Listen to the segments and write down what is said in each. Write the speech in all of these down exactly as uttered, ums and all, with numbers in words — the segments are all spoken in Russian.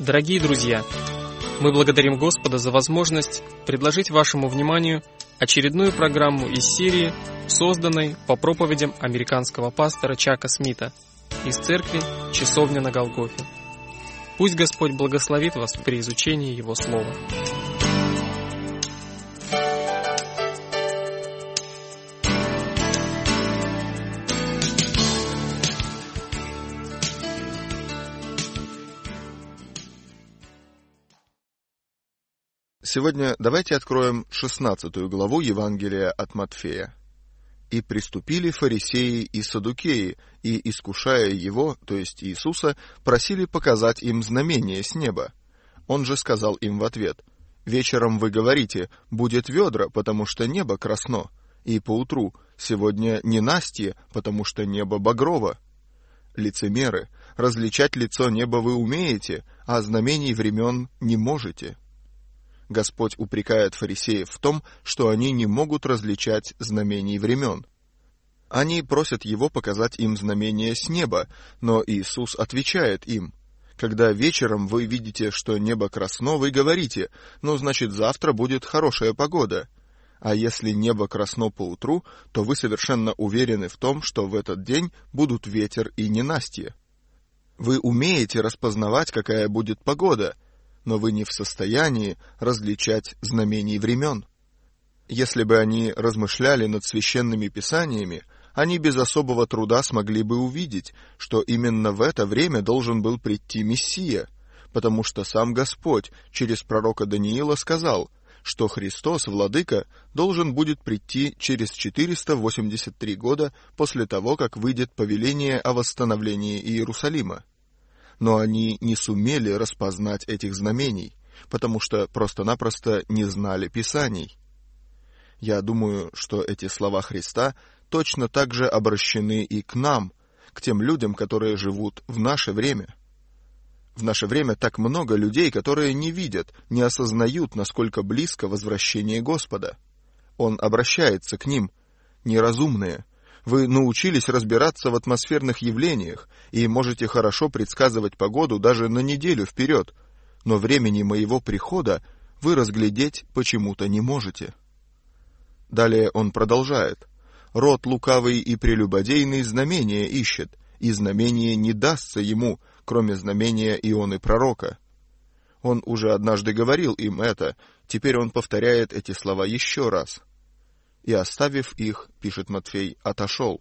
Дорогие друзья, мы благодарим Господа за возможность предложить вашему вниманию очередную программу из серии, созданной по проповедям американского пастора Чака Смита из церкви «Часовня на Голгофе». Пусть Господь благословит вас при изучении Его Слова. Сегодня давайте откроем шестнадцатую главу Евангелия от Матфея. «И приступили фарисеи и саддукеи, и, искушая его, то есть Иисуса, просили показать им знамение с неба. Он же сказал им в ответ: вечером вы говорите, будет ведра, потому что небо красно, и поутру, сегодня ненастье, потому что небо багрово. Лицемеры, различать лицо неба вы умеете, а знамений времен не можете». Господь упрекает фарисеев в том, что они не могут различать знамений времен. Они просят Его показать им знамение с неба, но Иисус отвечает им: «Когда вечером вы видите, что небо красно, вы говорите, ну, значит, завтра будет хорошая погода. А если небо красно поутру, то вы совершенно уверены в том, что в этот день будут ветер и ненастье. Вы умеете распознавать, какая будет погода, но вы не в состоянии различать знамений времен». Если бы они размышляли над священными писаниями, они без особого труда смогли бы увидеть, что именно в это время должен был прийти Мессия, потому что сам Господь через пророка Даниила сказал, что Христос, Владыка, должен будет прийти через четыреста восемьдесят три года после того, как выйдет повеление о восстановлении Иерусалима. Но они не сумели распознать этих знамений, потому что просто-напросто не знали Писаний. Я думаю, что эти слова Христа точно так же обращены и к нам, к тем людям, которые живут в наше время. В наше время так много людей, которые не видят, не осознают, насколько близко возвращение Господа. Он обращается к ним: неразумные. Вы научились разбираться в атмосферных явлениях и можете хорошо предсказывать погоду даже на неделю вперед, но времени моего прихода вы разглядеть почему-то не можете. Далее он продолжает: род лукавый и прелюбодейный знамения ищет, и знамение не дастся ему, кроме знамения Ионы пророка. Он уже однажды говорил им это, теперь он повторяет эти слова еще раз. И, оставив их, пишет Матфей, отошел.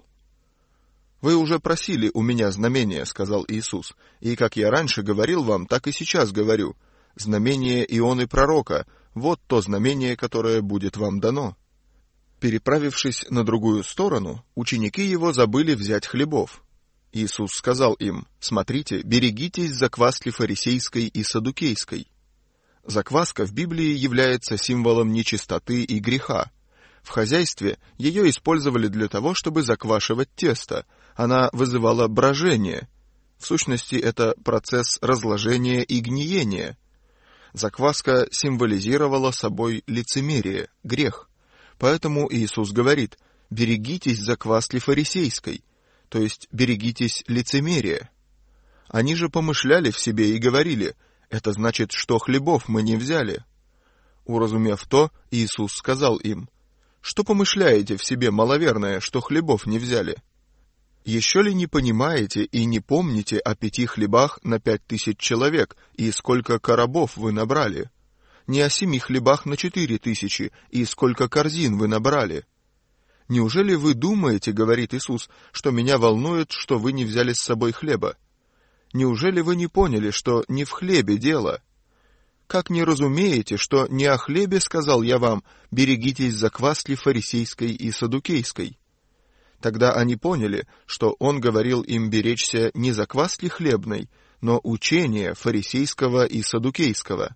«Вы уже просили у меня знамения, — сказал Иисус, — и, как я раньше говорил вам, так и сейчас говорю. Знамение Ионы пророка — вот то знамение, которое будет вам дано». Переправившись на другую сторону, ученики его забыли взять хлебов. Иисус сказал им: «Смотрите, берегитесь закваски фарисейской и саддукейской». Закваска в Библии является символом нечистоты и греха. В хозяйстве ее использовали для того, чтобы заквашивать тесто. Она вызывала брожение. В сущности, это процесс разложения и гниения. Закваска символизировала собой лицемерие, грех. Поэтому Иисус говорит: «Берегитесь закваски фарисейской», то есть берегитесь лицемерия. Они же помышляли в себе и говорили: «Это значит, что хлебов мы не взяли». Уразумев то, Иисус сказал им: «Что помышляете в себе, маловерное, что хлебов не взяли? Еще ли не понимаете и не помните о пяти хлебах на пять тысяч человек, и сколько коробов вы набрали? Не о семи хлебах на четыре тысячи, и сколько корзин вы набрали? Неужели вы думаете, — говорит Иисус, — что меня волнует, что вы не взяли с собой хлеба? Неужели вы не поняли, что не в хлебе дело? Как не разумеете, что не о хлебе сказал я вам: берегитесь закваски фарисейской и саддукейской?» Тогда они поняли, что он говорил им беречься не закваски хлебной, но учения фарисейского и саддукейского.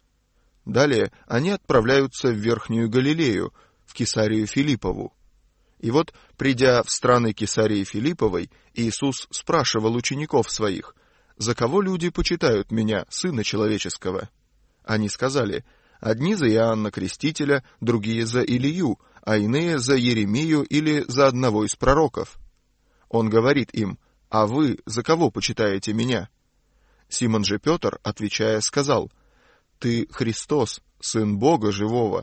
Далее они отправляются в Верхнюю Галилею, в Кесарию Филиппову. И вот, придя в страны Кесарии Филипповой, Иисус спрашивал учеников своих: «За кого люди почитают меня, Сына Человеческого?» Они сказали: «Одни за Иоанна Крестителя, другие за Илию, а иные за Еремию или за одного из пророков». Он говорит им: «А вы за кого почитаете меня?» Симон же Петр, отвечая, сказал: «Ты Христос, Сын Бога Живого».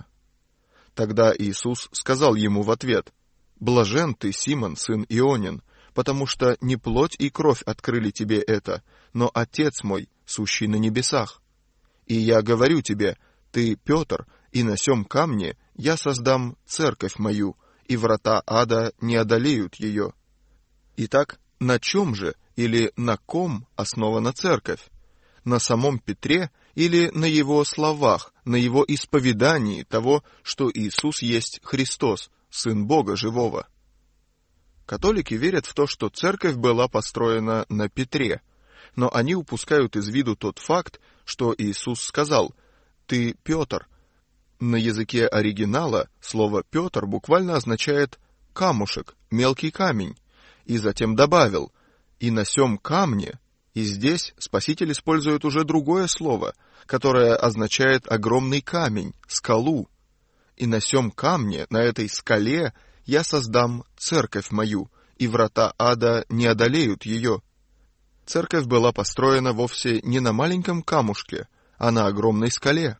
Тогда Иисус сказал ему в ответ: «Блажен ты, Симон, сын Ионин, потому что не плоть и кровь открыли тебе это, но Отец мой, сущий на небесах. И я говорю тебе, ты Петр, и на сем камне я создам церковь мою, и врата ада не одолеют ее». Итак, на чем же или на ком основана церковь? На самом Петре или на его словах, на его исповедании того, что Иисус есть Христос, Сын Бога Живого? Католики верят в то, что церковь была построена на Петре, но они упускают из виду тот факт, что Иисус сказал: «Ты Петр». На языке оригинала слово «Петр» буквально означает «камушек», «мелкий камень», и затем добавил: «И на сем камне». И здесь Спаситель использует уже другое слово, которое означает огромный камень, скалу. «И на сем камне, на этой скале, я создам церковь мою, и врата ада не одолеют ее». Церковь была построена вовсе не на маленьком камушке, а на огромной скале.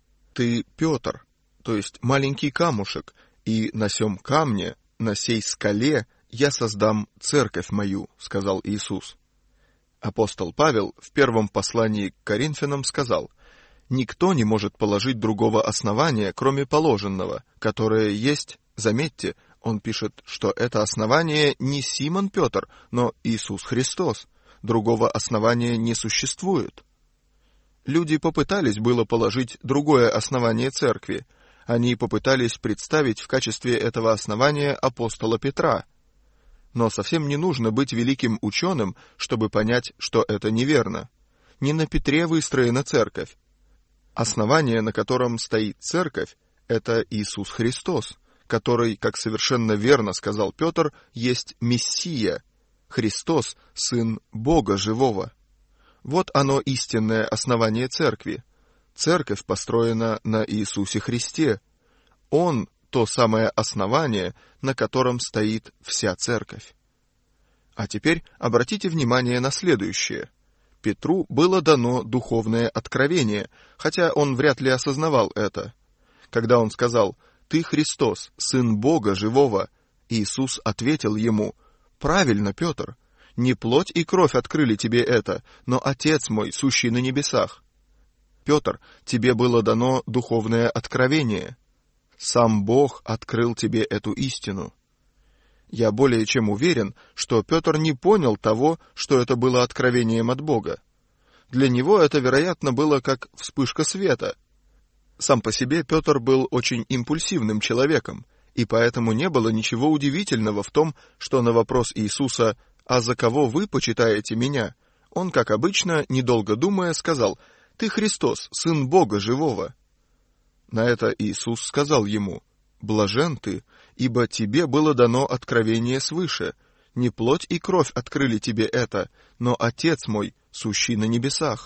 «Ты Петр», то есть маленький камушек, и на сем камне, на сей скале, я создам церковь мою, сказал Иисус. Апостол Павел в первом послании к Коринфянам сказал: «Никто не может положить другого основания, кроме положенного, которое есть». Заметьте, он пишет, что это основание не Симон Петр, но Иисус Христос. Другого основания не существует. Люди попытались было положить другое основание церкви. Они попытались представить в качестве этого основания апостола Петра. Но совсем не нужно быть великим ученым, чтобы понять, что это неверно. Не на Петре выстроена церковь. Основание, на котором стоит церковь, это Иисус Христос, который, как совершенно верно сказал Петр, есть Мессия, Христос, Сын Бога Живого. Вот оно истинное основание церкви. Церковь построена на Иисусе Христе. Он — то самое основание, на котором стоит вся церковь. А теперь обратите внимание на следующее. Петру было дано духовное откровение, хотя он вряд ли осознавал это. Когда он сказал: «Ты Христос, Сын Бога Живого», Иисус ответил ему: «Правильно, Петр, не плоть и кровь открыли тебе это, но Отец мой, сущий на небесах». Петр, тебе было дано духовное откровение. Сам Бог открыл тебе эту истину. Я более чем уверен, что Петр не понял того, что это было откровением от Бога. Для него это, вероятно, было как вспышка света. Сам по себе Петр был очень импульсивным человеком, и поэтому не было ничего удивительного в том, что на вопрос Иисуса «А за кого вы почитаете меня?», он, как обычно, недолго думая, сказал: «Ты Христос, Сын Бога Живого». На это Иисус сказал ему: «Блажен ты, ибо тебе было дано откровение свыше. Не плоть и кровь открыли тебе это, но Отец мой, сущий на небесах».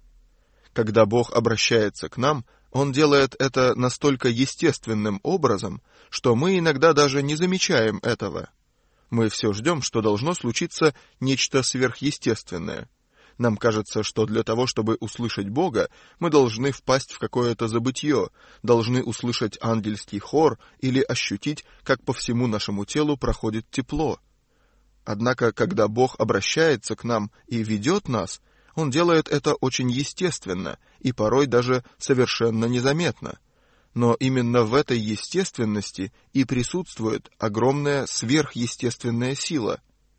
Когда Бог обращается к нам, Он делает это настолько естественным образом, что мы иногда даже не замечаем этого. Мы все ждем, что должно случиться нечто сверхъестественное. Нам кажется, что для того, чтобы услышать Бога, мы должны впасть в какое-то забытье, должны услышать ангельский хор или ощутить, как по всему нашему телу проходит тепло. Однако, когда Бог обращается к нам и ведет нас, Он делает это очень естественно и порой даже совершенно незаметно. Но именно в этой естественности и присутствует огромная сверхъестественная сила.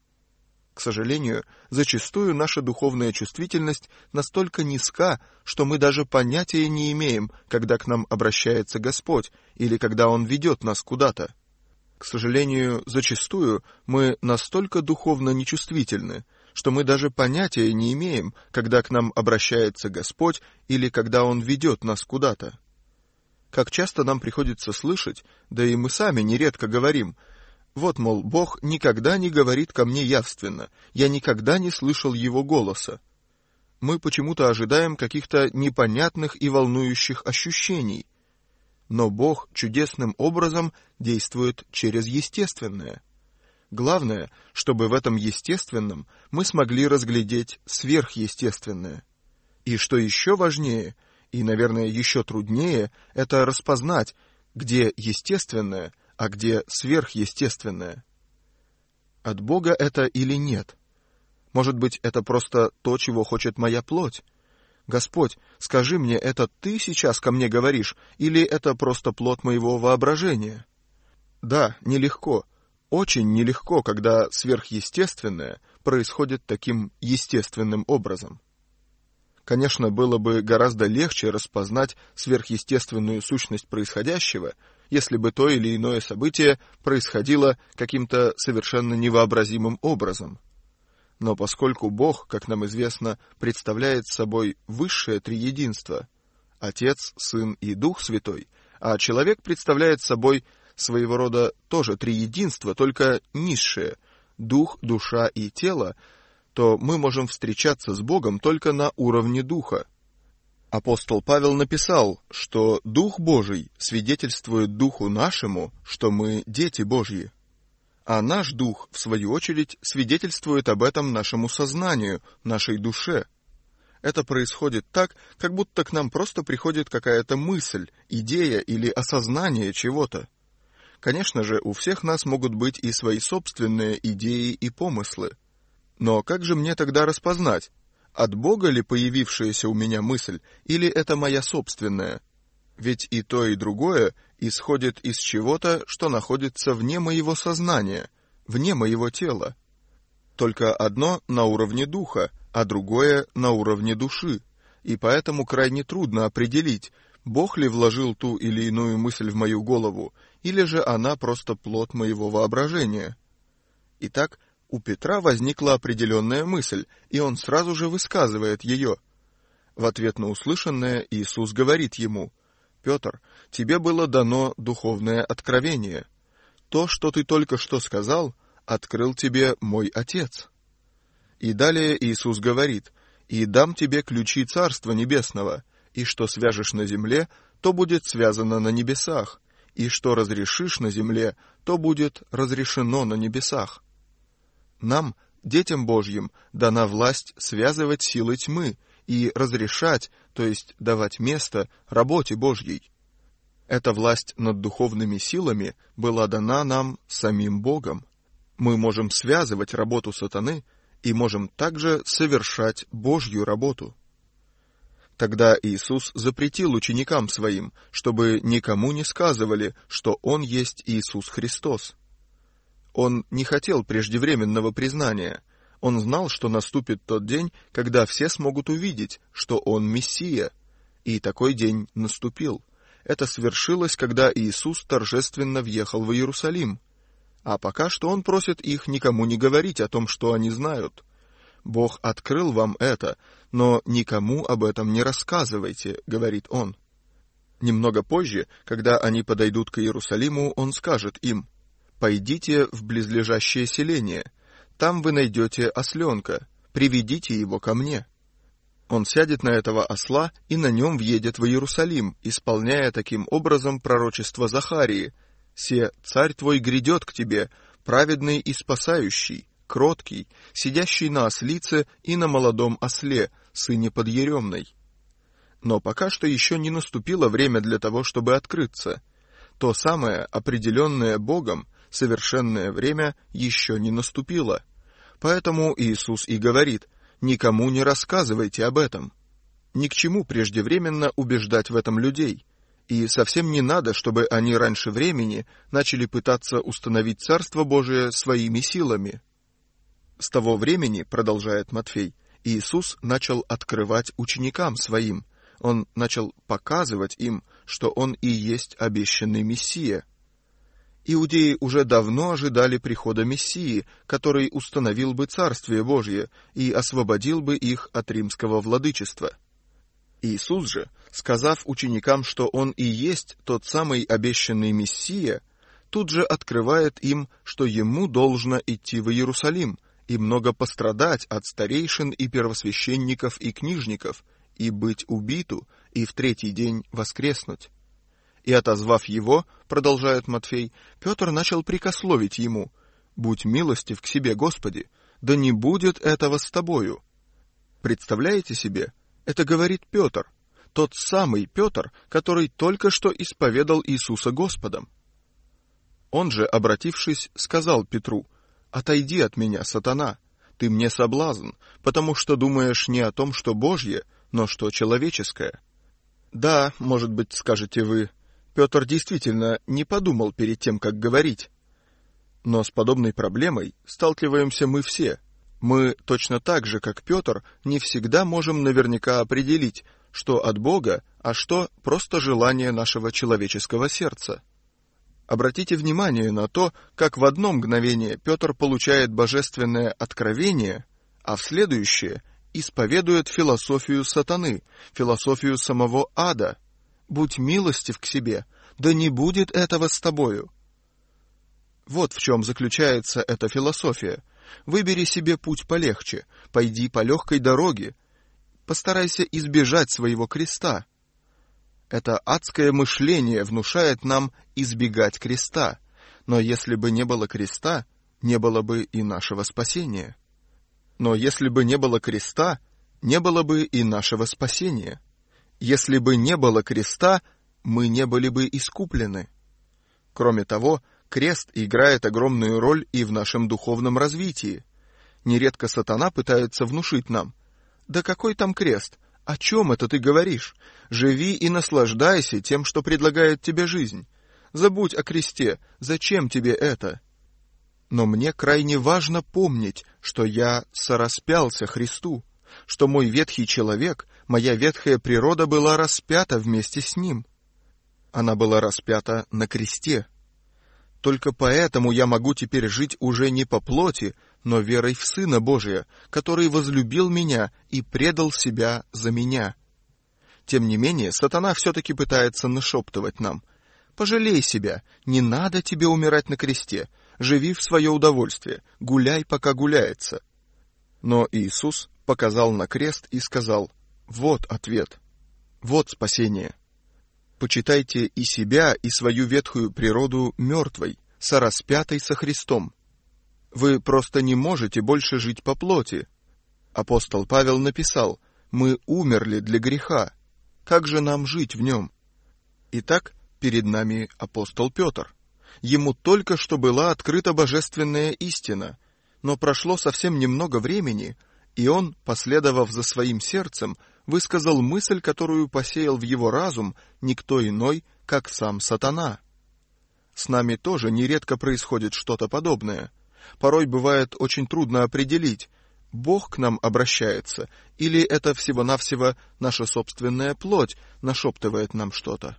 К сожалению, зачастую наша духовная чувствительность настолько низка, что мы даже понятия не имеем, когда к нам обращается Господь или когда Он ведет нас куда-то. К сожалению, зачастую мы настолько духовно нечувствительны, что мы даже понятия не имеем, когда к нам обращается Господь или когда Он ведет нас куда-то. Как часто нам приходится слышать, да и мы сами нередко говорим: вот, мол, Бог никогда не говорит ко мне явственно, я никогда не слышал Его голоса. Мы почему-то ожидаем каких-то непонятных и волнующих ощущений. Но Бог чудесным образом действует через естественное. Главное, чтобы в этом естественном мы смогли разглядеть сверхъестественное. И что еще важнее, и, наверное, еще труднее, это распознать, где естественное, а где сверхъестественное. От Бога это или нет? Может быть, это просто то, чего хочет моя плоть? Господь, скажи мне, это Ты сейчас ко мне говоришь, или это просто плод моего воображения? Да, нелегко, очень нелегко, когда сверхъестественное происходит таким естественным образом. Конечно, было бы гораздо легче распознать сверхъестественную сущность происходящего, если бы то или иное событие происходило каким-то совершенно невообразимым образом. Но поскольку Бог, как нам известно, представляет собой высшее триединство — Отец, Сын и Дух Святой, а человек представляет собой своего рода тоже триединство, только низшее — дух, душа и тело, то мы можем встречаться с Богом только на уровне духа. Апостол Павел написал, что Дух Божий свидетельствует Духу нашему, что мы дети Божьи. А наш Дух, в свою очередь, свидетельствует об этом нашему сознанию, нашей душе. Это происходит так, как будто к нам просто приходит какая-то мысль, идея или осознание чего-то. Конечно же, у всех нас могут быть и свои собственные идеи и помыслы. Но как же мне тогда распознать, от Бога ли появившаяся у меня мысль, или это моя собственная? Ведь и то, и другое исходит из чего-то, что находится вне моего сознания, вне моего тела. Только одно на уровне духа, а другое на уровне души, и поэтому крайне трудно определить, Бог ли вложил ту или иную мысль в мою голову, или же она просто плод моего воображения. Итак, у Петра возникла определенная мысль, и он сразу же высказывает ее. В ответ на услышанное Иисус говорит ему: «Петр, тебе было дано духовное откровение. То, что ты только что сказал, открыл тебе мой Отец». И далее Иисус говорит: «И дам тебе ключи Царства Небесного, и что свяжешь на земле, то будет связано на небесах, и что разрешишь на земле, то будет разрешено на небесах». Нам, детям Божьим, дана власть связывать силы тьмы и разрешать, то есть давать место работе Божьей. Эта власть над духовными силами была дана нам самим Богом. Мы можем связывать работу сатаны и можем также совершать Божью работу. Тогда Иисус запретил ученикам своим, чтобы никому не сказывали, что Он есть Иисус Христос. Он не хотел преждевременного признания. Он знал, что наступит тот день, когда все смогут увидеть, что Он Мессия. И такой день наступил. Это свершилось, когда Иисус торжественно въехал в Иерусалим. А пока что Он просит их никому не говорить о том, что они знают. «Бог открыл вам это, но никому об этом не рассказывайте», — говорит Он. Немного позже, когда они подойдут к Иерусалиму, Он скажет им: «Пойдите в близлежащее селение, там вы найдете осленка, приведите его ко мне». Он сядет на этого осла и на нем въедет в Иерусалим, исполняя таким образом пророчество Захарии: «Се, царь твой грядет к тебе, праведный и спасающий, кроткий, сидящий на ослице и на молодом осле, сыне подъеремной». Но пока что еще не наступило время для того, чтобы открыться. То самое, определенное Богом, совершенное время еще не наступило. Поэтому Иисус и говорит: «Никому не рассказывайте об этом». Ни к чему преждевременно убеждать в этом людей. И совсем не надо, чтобы они раньше времени начали пытаться установить Царство Божие своими силами. С того времени, продолжает Матфей, Иисус начал открывать ученикам своим. Он начал показывать им, что Он и есть обещанный Мессия. Иудеи уже давно ожидали прихода Мессии, который установил бы Царствие Божье и освободил бы их от римского владычества. Иисус же, сказав ученикам, что Он и есть тот самый обещанный Мессия, тут же открывает им, что Ему должно идти в Иерусалим и много пострадать от старейшин и первосвященников и книжников, и быть убиту, и в третий день воскреснуть. И, отозвав его, продолжает Матфей, Петр начал прикословить ему: «Будь милостив к себе, Господи, да не будет этого с тобою». Представляете себе, это говорит Петр, тот самый Петр, который только что исповедал Иисуса Господом. Он же, обратившись, сказал Петру: «Отойди от меня, сатана, ты мне соблазн, потому что думаешь не о том, что Божье, но что человеческое». Да, может быть, скажете вы, Петр действительно не подумал перед тем, как говорить. Но с подобной проблемой сталкиваемся мы все. Мы точно так же, как Петр, не всегда можем наверняка определить, что от Бога, а что просто желание нашего человеческого сердца. Обратите внимание на то, как в одно мгновение Петр получает божественное откровение, а в следующее исповедует философию сатаны, философию самого ада. «Будь милостив к себе, да не будет этого с тобою». Вот в чем заключается эта философия. Выбери себе путь полегче, пойди по легкой дороге, постарайся избежать своего креста. Это адское мышление внушает нам избегать креста, но если бы не было креста, не было бы и нашего спасения. Но если бы не было креста, не было бы и нашего спасения. Если бы не было креста, мы не были бы искуплены. Кроме того, крест играет огромную роль и в нашем духовном развитии. Нередко сатана пытается внушить нам: «Да какой там крест? О чем это ты говоришь? Живи и наслаждайся тем, что предлагает тебе жизнь. Забудь о кресте, зачем тебе это?» Но мне крайне важно помнить, что я сораспялся Христу, что мой ветхий человек, моя ветхая природа была распята вместе с Ним. Она была распята на кресте. Только поэтому я могу теперь жить уже не по плоти, но верой в Сына Божия, который возлюбил меня и предал себя за меня. Тем не менее, сатана все-таки пытается нашептывать нам: «Пожалей себя, не надо тебе умирать на кресте, живи в свое удовольствие, гуляй, пока гуляется». Но Иисус показал на крест и сказал: «Вот ответ, вот спасение. Почитайте и себя, и свою ветхую природу мертвой, сораспятой со Христом. Вы просто не можете больше жить по плоти». Апостол Павел написал: «Мы умерли для греха. Как же нам жить в нем?» Итак, перед нами апостол Петр. Ему только что была открыта божественная истина, но прошло совсем немного времени, и он, последовав за своим сердцем, высказал мысль, которую посеял в его разум никто иной, как сам сатана. С нами тоже нередко происходит что-то подобное. Порой бывает очень трудно определить, Бог к нам обращается, или это всего-навсего наша собственная плоть нашептывает нам что-то.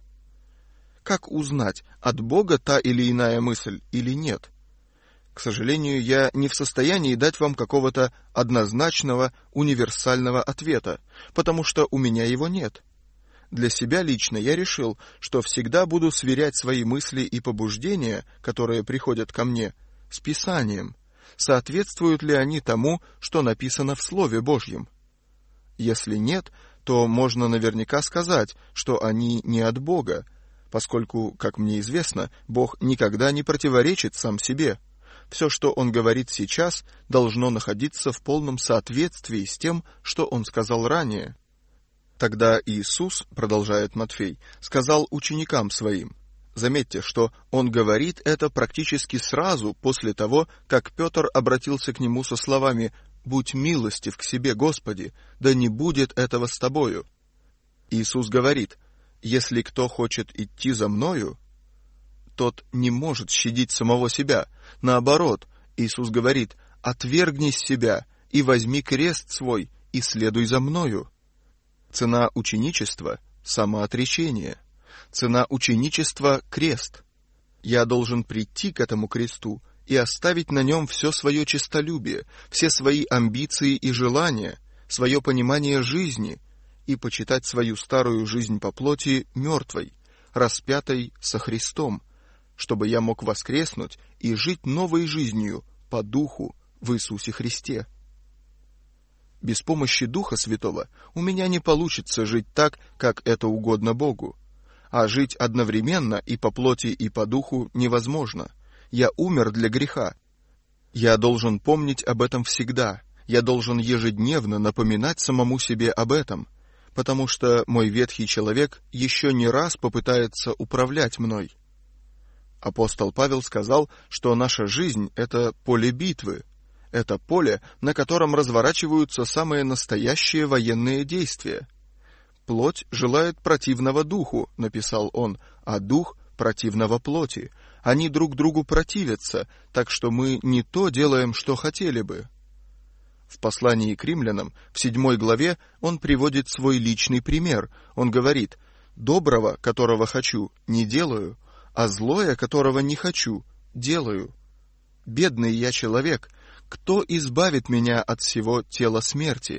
Как узнать, от Бога та или иная мысль или нет? К сожалению, я не в состоянии дать вам какого-то однозначного, универсального ответа, потому что у меня его нет. Для себя лично я решил, что всегда буду сверять свои мысли и побуждения, которые приходят ко мне, с Писанием, соответствуют ли они тому, что написано в Слове Божьем. Если нет, то можно наверняка сказать, что они не от Бога, поскольку, как мне известно, Бог никогда не противоречит сам себе. Все, что Он говорит сейчас, должно находиться в полном соответствии с тем, что Он сказал ранее. Тогда Иисус, продолжает Матфей, сказал ученикам Своим. Заметьте, что Он говорит это практически сразу после того, как Петр обратился к Нему со словами: «Будь милостив к себе, Господи, да не будет этого с тобою». Иисус говорит: «Если кто хочет идти за Мною, тот не может щадить самого себя. Наоборот, Иисус говорит: отвергнись себя и возьми крест свой и следуй за Мною». Цена ученичества — самоотречение. Цена ученичества — крест. Я должен прийти к этому кресту и оставить на нем все свое честолюбие, все свои амбиции и желания, свое понимание жизни и почитать свою старую жизнь по плоти мертвой, распятой со Христом, чтобы я мог воскреснуть и жить новой жизнью по Духу в Иисусе Христе. Без помощи Духа Святого у меня не получится жить так, как это угодно Богу. А жить одновременно и по плоти, и по Духу невозможно. Я умер для греха. Я должен помнить об этом всегда. Я должен ежедневно напоминать самому себе об этом, потому что мой ветхий человек еще не раз попытается управлять мной. Апостол Павел сказал, что наша жизнь — это поле битвы. Это поле, на котором разворачиваются самые настоящие военные действия. «Плоть желает противного духу», — написал он, «а дух — противного плоти. Они друг другу противятся, так что мы не то делаем, что хотели бы». В послании к римлянам, в седьмой главе, он приводит свой личный пример. Он говорит: «Доброго, которого хочу, не делаю, а злое, которого не хочу, делаю. Бедный я человек, кто избавит меня от всего тела смерти?»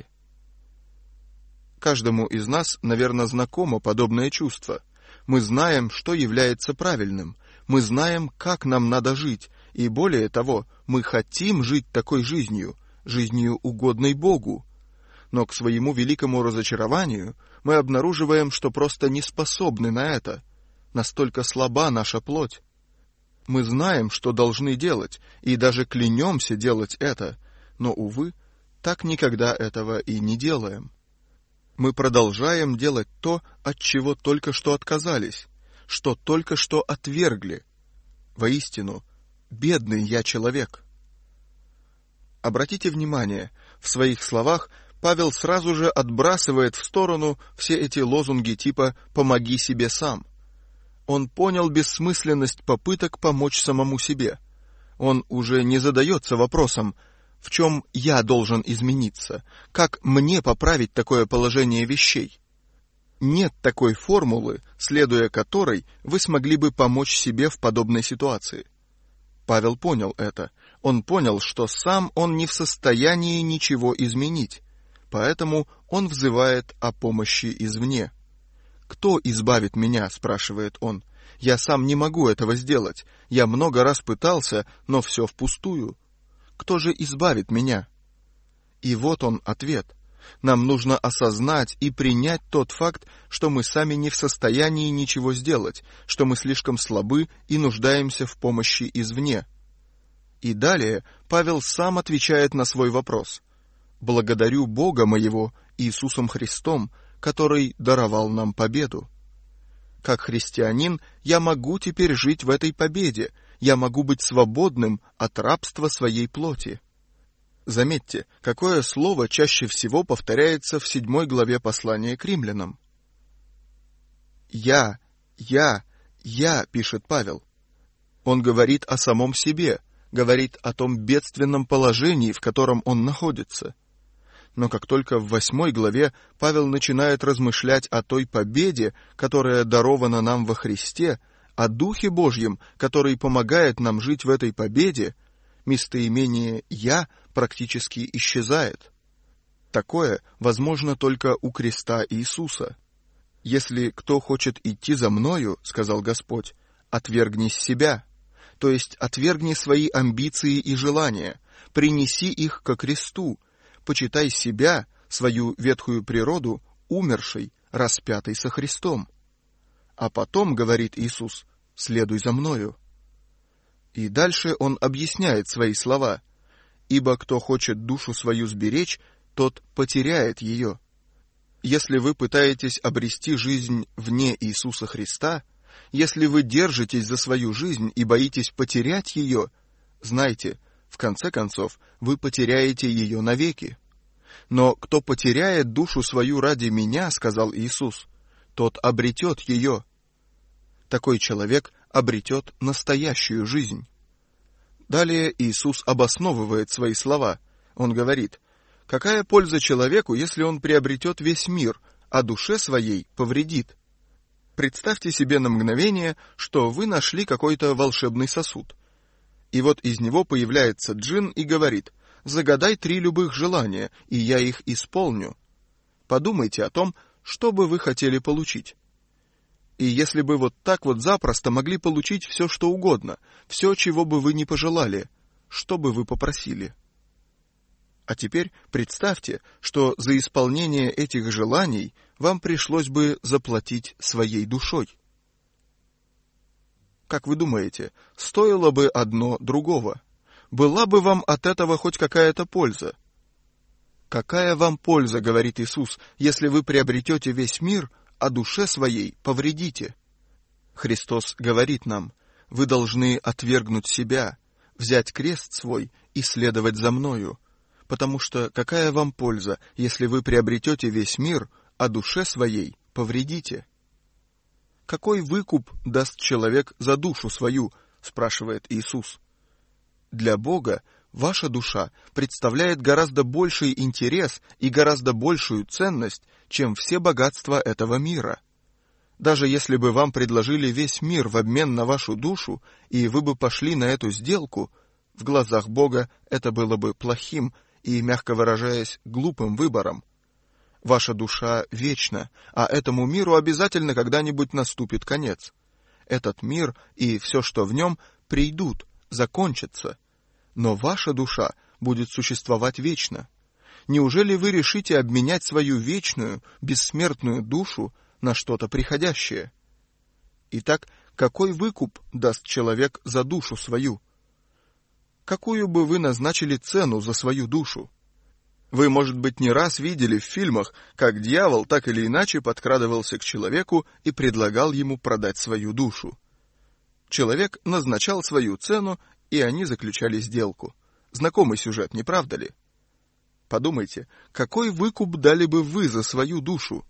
Каждому из нас, наверное, знакомо подобное чувство. Мы знаем, что является правильным, мы знаем, как нам надо жить, и более того, мы хотим жить такой жизнью, жизнью, угодной Богу. Но к своему великому разочарованию мы обнаруживаем, что просто не способны на это. Настолько слаба наша плоть. Мы знаем, что должны делать, и даже клянемся делать это, но, увы, так никогда этого и не делаем. Мы продолжаем делать то, от чего только что отказались, что только что отвергли. Воистину, бедный я человек. Обратите внимание, в своих словах Павел сразу же отбрасывает в сторону все эти лозунги типа «помоги себе сам». Он понял бессмысленность попыток помочь самому себе. Он уже не задается вопросом, в чем я должен измениться, как мне поправить такое положение вещей. Нет такой формулы, следуя которой вы смогли бы помочь себе в подобной ситуации. Павел понял это. Он понял, что сам он не в состоянии ничего изменить, поэтому он взывает о помощи извне. «Кто избавит меня?» — спрашивает он. «Я сам не могу этого сделать. Я много раз пытался, но все впустую. Кто же избавит меня?» И вот он ответ. Нам нужно осознать и принять тот факт, что мы сами не в состоянии ничего сделать, что мы слишком слабы и нуждаемся в помощи извне. И далее Павел сам отвечает на свой вопрос. «Благодарю Бога моего Иисусом Христом, который даровал нам победу». Как христианин я могу теперь жить в этой победе, я могу быть свободным от рабства своей плоти. Заметьте, какое слово чаще всего повторяется в седьмой главе послания к римлянам. «Я, я, я», — пишет Павел. Он говорит о самом себе, говорит о том бедственном положении, в котором он находится. Но как только в восьмой главе Павел начинает размышлять о той победе, которая дарована нам во Христе, о Духе Божьем, который помогает нам жить в этой победе, местоимение «я» практически исчезает. Такое возможно только у креста Иисуса. «Если кто хочет идти за мною, — сказал Господь, — отвергни себя, то есть отвергни свои амбиции и желания, принеси их ко кресту, почитай себя, свою ветхую природу, умершей, распятой со Христом. А потом, — говорит Иисус, — следуй за мною». И дальше он объясняет свои слова. «Ибо кто хочет душу свою сберечь, тот потеряет ее». Если вы пытаетесь обрести жизнь вне Иисуса Христа, если вы держитесь за свою жизнь и боитесь потерять ее, знайте, в конце концов, вы потеряете ее навеки. Но кто потеряет душу свою ради меня, — сказал Иисус, — тот обретет ее. Такой человек обретет настоящую жизнь. Далее Иисус обосновывает свои слова. Он говорит: «Какая польза человеку, если он приобретет весь мир, а душе своей повредит?» Представьте себе на мгновение, что вы нашли какой-то волшебный сосуд. И вот из него появляется джинн и говорит: «Загадай три любых желания, и я их исполню». Подумайте о том, что бы вы хотели получить. И если бы вот так вот запросто могли получить все, что угодно, все, чего бы вы ни пожелали, что бы вы попросили? А теперь представьте, что за исполнение этих желаний вам пришлось бы заплатить своей душой. Как вы думаете, стоило бы одно другого? была бы вам от этого хоть какая-то польза? Какая вам польза, говорит Иисус, если вы приобретете весь мир, а душе своей повредите? Христос говорит нам: вы должны отвергнуть себя, взять крест свой и следовать за мною, потому что какая вам польза, если вы приобретете весь мир, а душе своей повредите? Какой выкуп даст человек за душу свою, спрашивает Иисус. Для Бога ваша душа представляет гораздо больший интерес и гораздо большую ценность, чем все богатства этого мира. Даже если бы вам предложили весь мир в обмен на вашу душу, и вы бы пошли на эту сделку, в глазах Бога это было бы плохим и, мягко выражаясь, глупым выбором. Ваша душа вечна, а этому миру обязательно когда-нибудь наступит конец. Этот мир и все, что в нем, придут, закончатся. Но ваша душа будет существовать вечно. Неужели вы решите обменять свою вечную, бессмертную душу на что-то приходящее? Итак, какой выкуп даст человек за душу свою? Какую бы вы назначили цену за свою душу? Вы, может быть, не раз видели в фильмах, как дьявол так или иначе подкрадывался к человеку и предлагал ему продать свою душу. Человек назначал свою цену, и они заключали сделку. Знакомый сюжет, не правда ли? Подумайте, какой выкуп дали бы вы за свою душу?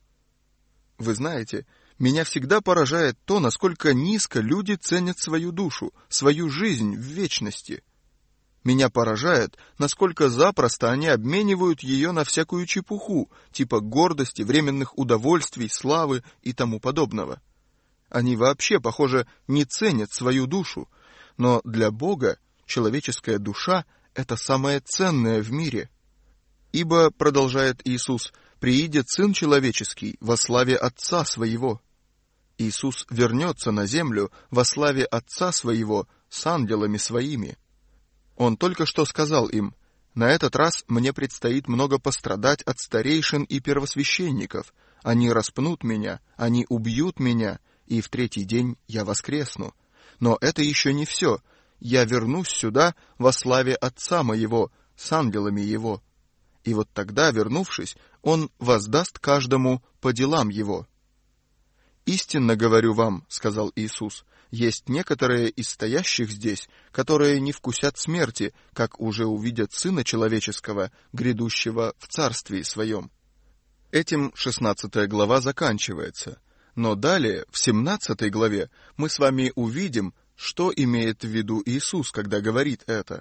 Вы знаете, меня всегда поражает то, насколько низко люди ценят свою душу, свою жизнь в вечности. Меня поражает, насколько запросто они обменивают ее на всякую чепуху, типа гордости, временных удовольствий, славы и тому подобного. Они вообще, похоже, не ценят свою душу, но для Бога человеческая душа — это самое ценное в мире. Ибо, продолжает Иисус, приидет Сын Человеческий во славе Отца Своего. Иисус вернется на землю во славе Отца Своего с ангелами Своими. Он только что сказал им: на этот раз мне предстоит много пострадать от старейшин и первосвященников. Они распнут меня, они убьют меня, и в третий день я воскресну. Но это еще не все. Я вернусь сюда во славе Отца Моего с ангелами Его. И вот тогда, вернувшись, Он воздаст каждому по делам его. «Истинно говорю вам, — сказал Иисус, — есть некоторые из стоящих здесь, которые не вкусят смерти, как уже увидят Сына Человеческого, грядущего в Царствии Своем». Этим шестнадцатая глава заканчивается. Но далее, в семнадцатой главе, мы с вами увидим, что имеет в виду Иисус, когда говорит это.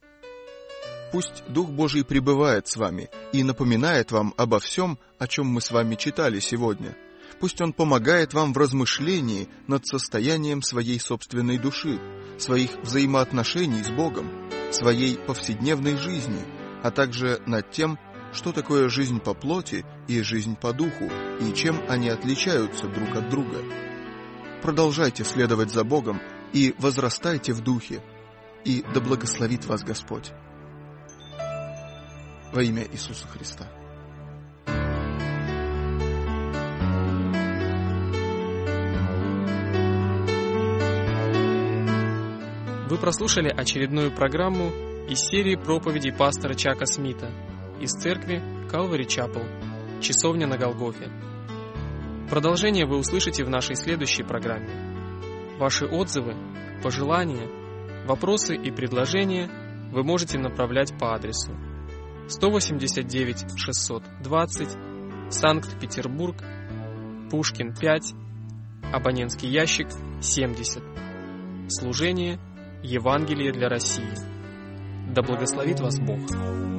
Пусть Дух Божий пребывает с вами и напоминает вам обо всем, о чем мы с вами читали сегодня. Пусть Он помогает вам в размышлении над состоянием своей собственной души, своих взаимоотношений с Богом, своей повседневной жизни, а также над тем, что такое жизнь по плоти и жизнь по духу, и чем они отличаются друг от друга. Продолжайте следовать за Богом и возрастайте в духе, и да благословит вас Господь. Во имя Иисуса Христа. Вы прослушали очередную программу из серии проповедей пастора Чака Смита из церкви Calvary Chapel, часовня на Голгофе. Продолжение вы услышите в нашей следующей программе. Ваши отзывы, пожелания, вопросы и предложения вы можете направлять по адресу сто восемьдесят девять шестьсот двадцать, Санкт-Петербург, Пушкин пять, абонентский ящик семьдесят. Служение Евангелие для России. Да благословит вас Бог.